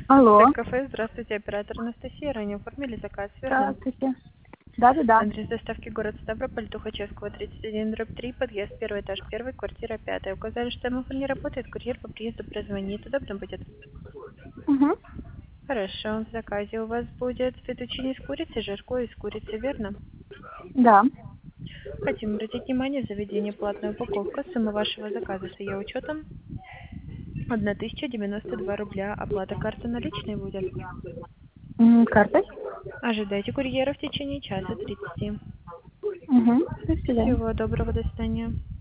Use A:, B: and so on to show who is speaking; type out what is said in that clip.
A: Алло,
B: Кафе, здравствуйте, оператор Анастасия. Ранее оформили заказ, верно?
A: здравствуйте. Да-да-да.
B: Адрес доставки город Ставрополь, Тухачевского, 31/3, подъезд, первый этаж, первый, квартира 5. Указали, что МФ не работает, курьер по приезду прозвонит. Удобно будет?
A: Угу.
B: Хорошо, в заказе у вас будет фетучини с курицей, жаркое из курицы, верно?
A: Да.
B: Хотим обратить внимание, заведение платная упаковка. Сумма вашего заказа с ее учетом 1092 рубля. Оплата карты наличной будет.
A: Картой?
B: Ожидайте курьера в течение часа 30.
A: Угу. До свидания.
B: Всего доброго, до свидания.